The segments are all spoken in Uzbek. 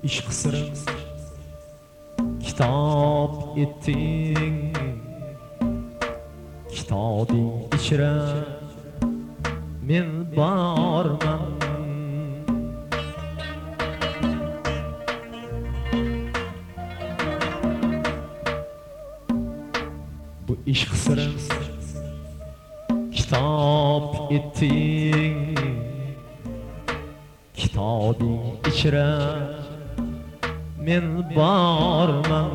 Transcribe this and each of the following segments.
ishq sirin kitob etding, kitobing ichra men borman. Bu ishq sirin kitob etding, kitobing ichra men borman.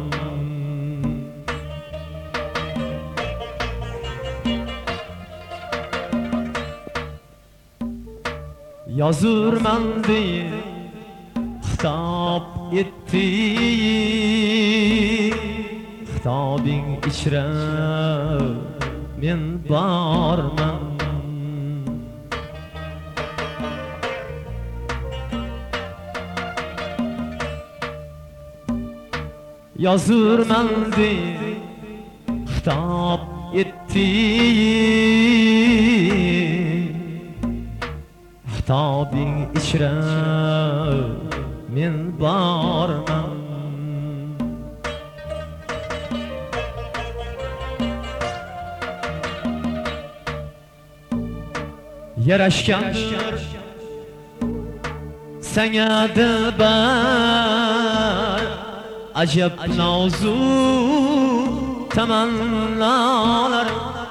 Yozurman deb xitob etding, kitobing ichra men borman. Yozurman deb xitob etding, kitobing ichra men borman. Yarashgandir senga dilbar, ajab nozu tamannolar.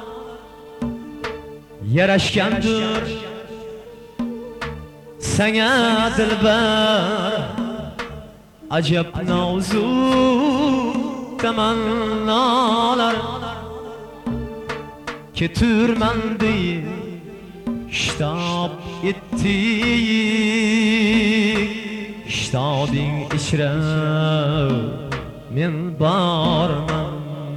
Yarashgandir senga dilbar, ajab nozu tamannolar. Keturman deb kitob etding, kitobing ichra men borman.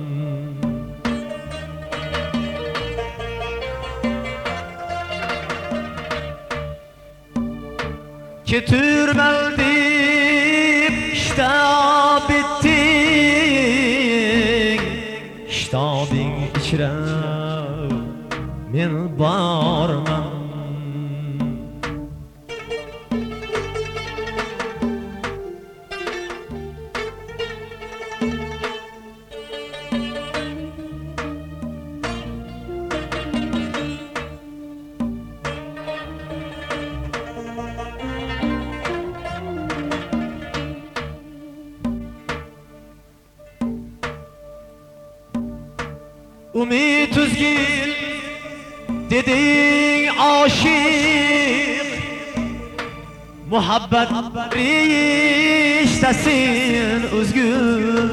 Keturman deb kitob etding, kitobing ichra men borman. Umid uzgil deding aşık, muhabbet riştesin özgür.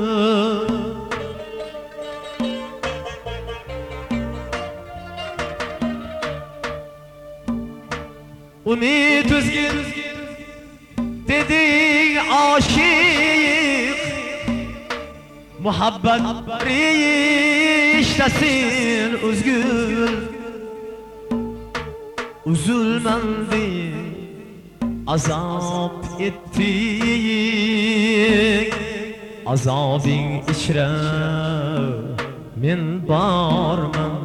Umid uzgil deding aşık, muhabbet riştesin özgür. Üzülmem deb azap etding, azobing ichra men borman.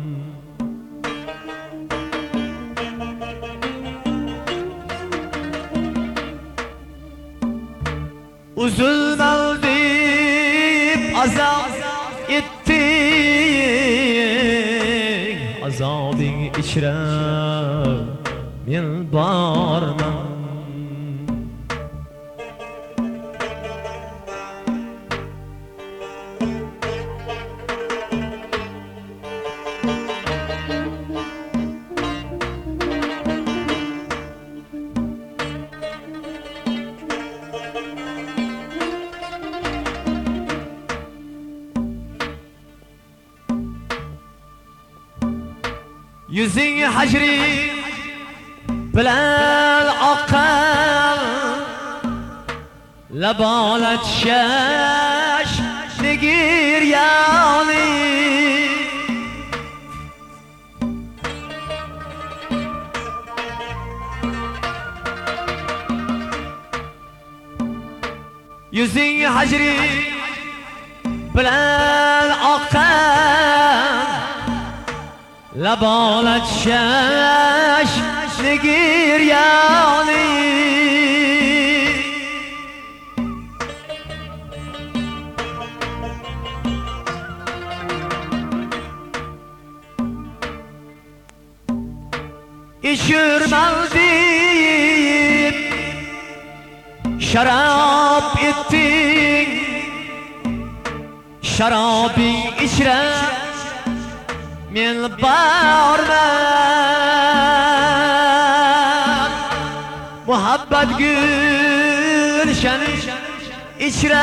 Üzülmem deb azap etding, azobing ichra men borman. Yüzing hacri bilan oqqan, labolat shash negir yani. Yüzing hacri bilan oqqan, labolat shash negir yani. tushirmaldin sharob etding sharobing ichra men borman muhabbat gulshani ichra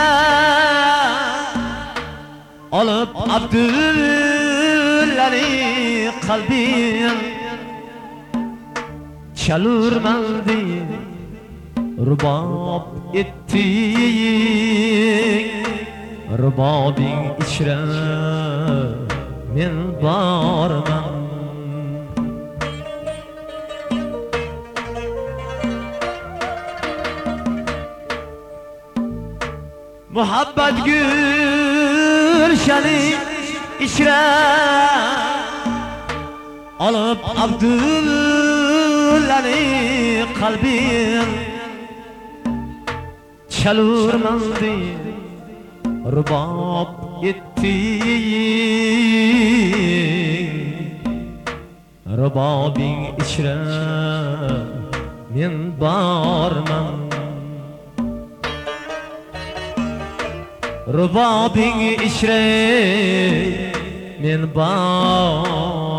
olib Abdullani qalbin chalurmaldi rubob etding rubobing ichra men borman muhabbat gulshani ichra olib Abdullani qalbin chalurmaldi rubob etding rubobing ichra men borman rubobing ichra men borman